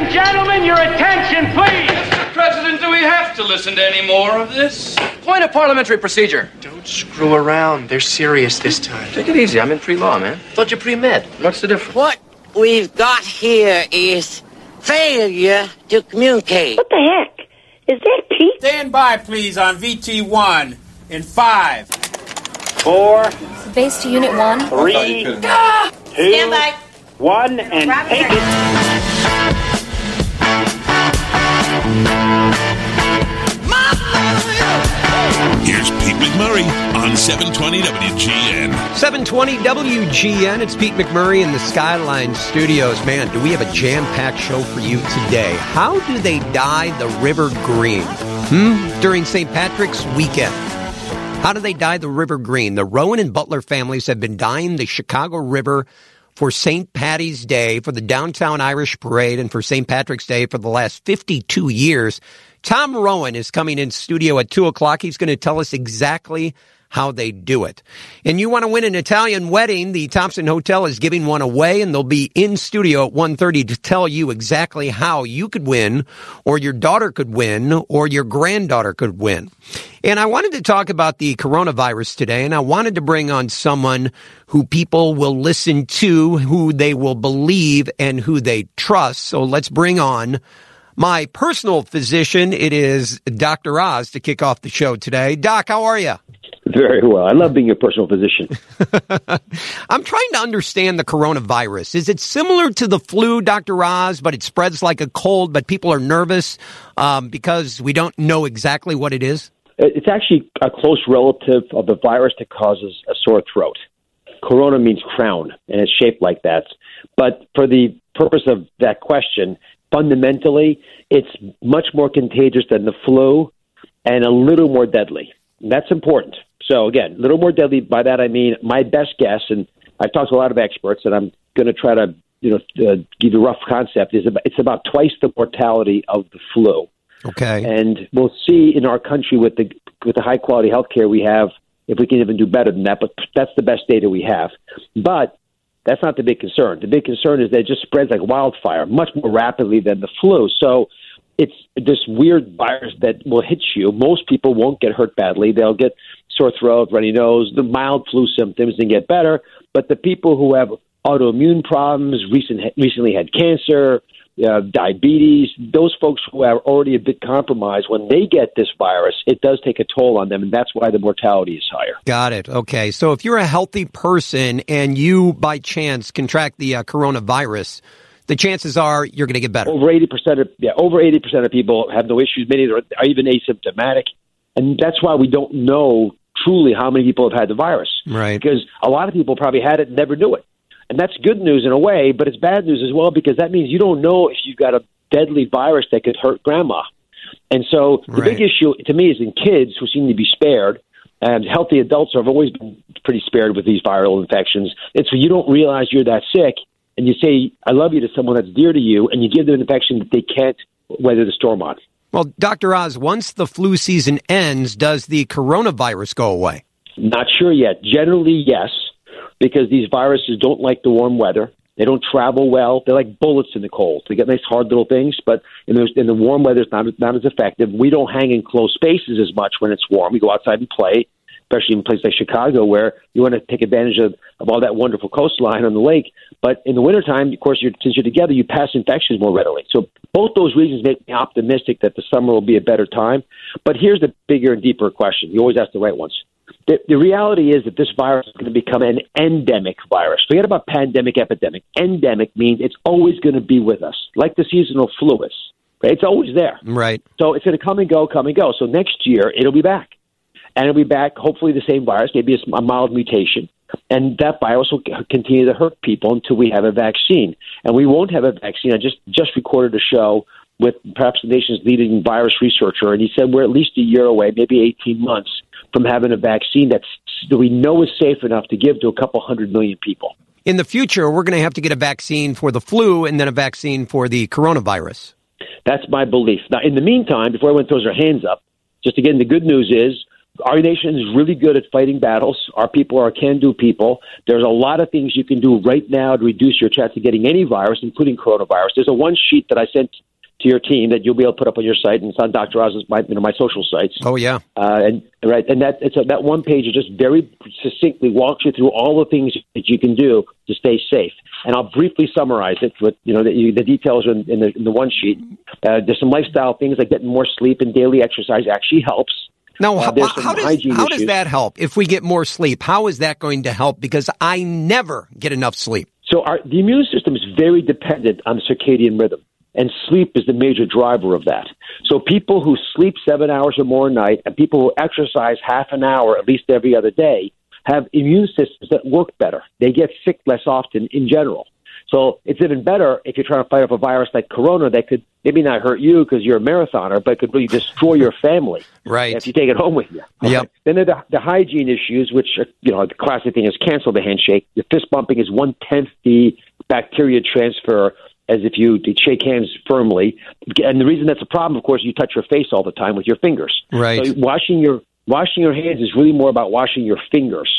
and gentlemen, your attention, please. Mr. President, do we have to listen to any more of this? Point of parliamentary procedure. Don't screw around. They're serious this time. Take it easy. I'm in pre-law, man. Thought you're pre-med. What's the difference? What we've got here is failure to communicate. What the heck? Is that Pete? Stand by, please, on VT1 in 5, 4, Base to Unit 1. 3, 2, Stand by. 1, and take it. Here's Pete McMurray on 720 WGN. 720 WGN. It's Pete McMurray in the Skyline Studios. Man, do we have a jam-packed show for you today. How do they dye the river green? During St. Patrick's weekend. How do they dye the river green? The Rowan and Butler families have been dyeing the Chicago River for St. Patty's Day, for the Downtown Irish Parade, and for St. Patrick's Day for the last 52 years. Tom Rowan is coming in studio at 2 o'clock. He's going to tell us exactly how they do it. And you want to win an Italian wedding, the Thompson Hotel is giving one away, and they'll be in studio at 1:30 to tell you exactly how you could win, or your daughter could win, or your granddaughter could win. And I wanted to talk about the coronavirus today, and I wanted to bring on someone who people will listen to, who they will believe, and who they trust. So let's bring on my personal physician. It is Dr. Oz to kick off the show today. Doc, how are you? Very well. I love being your personal physician. I'm trying to understand the coronavirus. Is it similar to the flu, Dr. Oz, but it spreads like a cold, but people are nervous because we don't know exactly what it is? It's actually a close relative of the virus that causes a sore throat. Corona means crown, and it's shaped like that. But for the purpose of that question, fundamentally, it's much more contagious than the flu and a little more deadly. That's important. So, again, a little more deadly. By that, I mean my best guess, and I've talked to a lot of experts, and I'm going to try to give you a rough concept, is it's about twice the mortality of the flu. Okay. And we'll see in our country with the high-quality health care we have if we can even do better than that, but that's the best data we have. But that's not the big concern. The big concern is that it just spreads like wildfire, much more rapidly than the flu. So it's this weird virus that will hit you. Most people won't get hurt badly. They'll get sore throat, runny nose, the mild flu symptoms, and get better. But the people who have autoimmune problems, recently had cancer, diabetes, those folks who are already a bit compromised, when they get this virus, it does take a toll on them, and that's why the mortality is higher. Got it. Okay. So if you're a healthy person and you, by chance, contract the coronavirus, the chances are you're going to get better. Over 80% of people have no issues. Many are even asymptomatic, and that's why we don't know truly how many people have had the virus. Right. Because a lot of people probably had it and never knew it. And that's good news in a way, but it's bad news as well, because that means you don't know if you've got a deadly virus that could hurt grandma. And so the big issue to me is in kids who seem to be spared, and healthy adults have always been pretty spared with these viral infections. It's when you don't realize you're that sick and you say, I love you to someone that's dear to you, and you give them an infection that they can't weather the storm on. Well, Dr. Oz, once the flu season ends, does the coronavirus go away? Not sure yet. Generally, yes, because these viruses don't like the warm weather. They don't travel well. They're like bullets in the cold. They get nice hard little things, but in the warm weather, it's not as effective. We don't hang in close spaces as much when it's warm. We go outside and play, especially in places like Chicago, where you want to take advantage of all that wonderful coastline on the lake. But in the wintertime, of course, since you're together, you pass infections more readily. So both those reasons make me optimistic that the summer will be a better time. But here's the bigger and deeper question. You always ask the right ones. The reality is that this virus is going to become an endemic virus. Forget about pandemic, epidemic. Endemic means it's always going to be with us, like the seasonal flu is. Right? It's always there. Right. So it's going to come and go. So next year, it'll be back. And it'll be back, hopefully the same virus, maybe a mild mutation. And that virus will continue to hurt people until we have a vaccine. And we won't have a vaccine. I just recorded a show with perhaps the nation's leading virus researcher, and he said we're at least a year away, maybe 18 months, from having a vaccine that we know is safe enough to give to a couple 100 million people. In the future, we're going to have to get a vaccine for the flu and then a vaccine for the coronavirus. That's my belief. Now, in the meantime, before everyone throws their hands up, just again, the good news is Our nation is really good at fighting battles. Our people are can-do people. There's a lot of things you can do right now to reduce your chance of getting any virus, including coronavirus. There's a one sheet that I sent to your team that you'll be able to put up on your site, and it's on Dr. Oz's my social sites. Oh yeah, and that one page it just very succinctly walks you through all the things that you can do to stay safe. And I'll briefly summarize it. With the details are in the one sheet. There's some lifestyle things like getting more sleep and daily exercise actually helps. Now, how does that help? If we get more sleep, how is that going to help? Because I never get enough sleep. So the immune system is very dependent on the circadian rhythm, and sleep is the major driver of that. So people who sleep 7 hours or more a night and people who exercise half an hour at least every other day have immune systems that work better. They get sick less often in general. So it's even better if you're trying to fight off a virus like corona that could maybe not hurt you because you're a marathoner, but could really destroy your family if you take it home with you. Yep. Then there are the hygiene issues, which, the classic thing is cancel the handshake. The fist bumping is 1/10 the bacteria transfer as if you shake hands firmly. And the reason that's a problem, of course, you touch your face all the time with your fingers. Right. So washing your hands is really more about washing your fingers.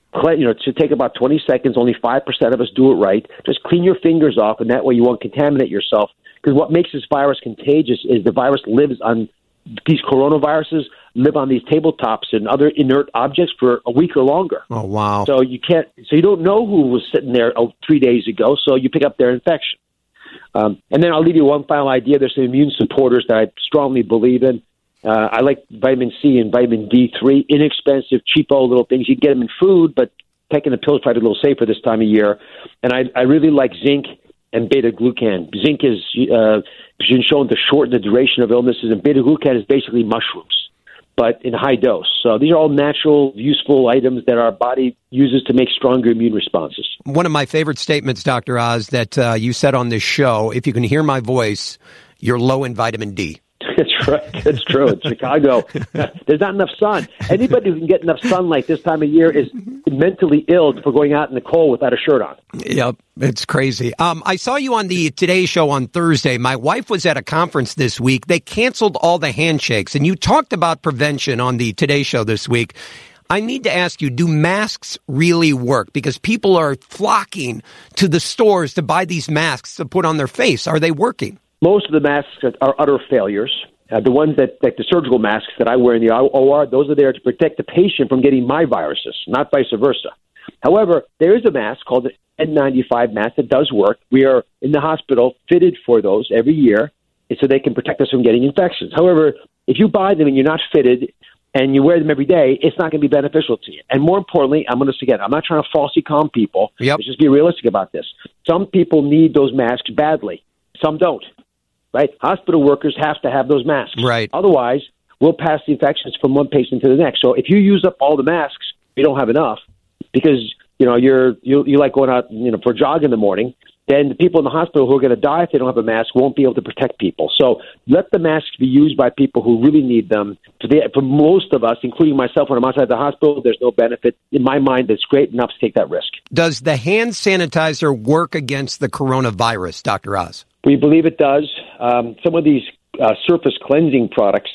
It should take about 20 seconds. Only 5% of us do it right. Just clean your fingers off, and that way you won't contaminate yourself. Because what makes this virus contagious is the virus lives on these coronaviruses live on these tabletops and other inert objects for a week or longer. Oh wow! So you don't know who was sitting there 3 days ago. So you pick up their infection. And then I'll leave you one final idea. There's some immune supporters that I strongly believe in. I like vitamin C and vitamin D3, inexpensive, cheapo little things. You can get them in food, but taking the pill is probably a little safer this time of year. And I really like zinc and beta-glucan. Zinc is been shown to shorten the duration of illnesses, and beta-glucan is basically mushrooms, but in high dose. So these are all natural, useful items that our body uses to make stronger immune responses. One of my favorite statements, Dr. Oz, that you said on this show, if you can hear my voice, you're low in vitamin D. That's right. That's true. In Chicago, there's not enough sun. Anybody who can get enough sunlight this time of year is mentally ill for going out in the cold without a shirt on. Yep, it's crazy. I saw you on the Today Show on Thursday. My wife was at a conference this week. They canceled all the handshakes, and you talked about prevention on the Today Show this week. I need to ask you, do masks really work? Because people are flocking to the stores to buy these masks to put on their face. Are they working? Most of the masks are utter failures. The ones like the surgical masks that I wear in the OR, those are there to protect the patient from getting my viruses, not vice versa. However, there is a mask called the N95 mask that does work. We are in the hospital fitted for those every year so they can protect us from getting infections. However, if you buy them and you're not fitted and you wear them every day, it's not going to be beneficial to you. And more importantly, I'm not trying to falsely calm people. Yep. Let's just be realistic about this. Some people need those masks badly. Some don't. Right? Hospital workers have to have those masks. Right. Otherwise, we'll pass the infections from one patient to the next. So if you use up all the masks, you don't have enough because you like going out for a jog in the morning. Then the people in the hospital who are going to die if they don't have a mask won't be able to protect people. So let the masks be used by people who really need them. For most of us, including myself, when I'm outside the hospital, there's no benefit. In my mind, that's great enough to take that risk. Does the hand sanitizer work against the coronavirus, Dr. Oz? We believe it does. Some of these surface cleansing products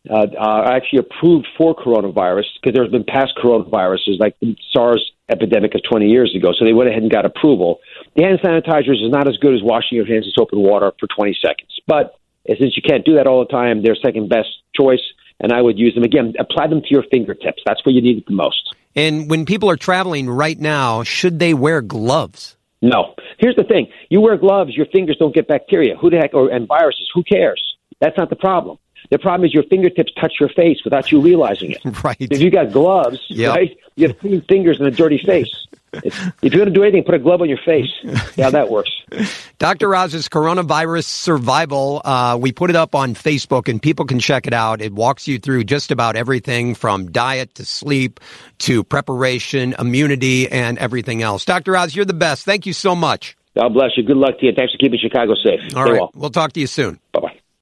are actually approved for coronavirus because there's been past coronaviruses like the SARS epidemic of 20 years ago. So they went ahead and got approval. The hand sanitizers is not as good as washing your hands in soap and water for 20 seconds. But since you can't do that all the time, they're second best choice. And I would use them. Again, apply them to your fingertips. That's where you need it the most. And when people are traveling right now, should they wear gloves? No. Here's the thing. You wear gloves, your fingers don't get bacteria. Who the heck, and viruses, who cares? That's not the problem. The problem is your fingertips touch your face without you realizing it. Right. If you got gloves, right, you have clean fingers and a dirty face. If you're going to do anything, put a glove on your face. Yeah, that works. Dr. Oz's Coronavirus Survival, we put it up on Facebook, and people can check it out. It walks you through just about everything from diet to sleep to preparation, immunity, and everything else. Dr. Oz, you're the best. Thank you so much. God bless you. Good luck to you. Thanks for keeping Chicago safe. All right. We'll talk to you soon. Bye-bye.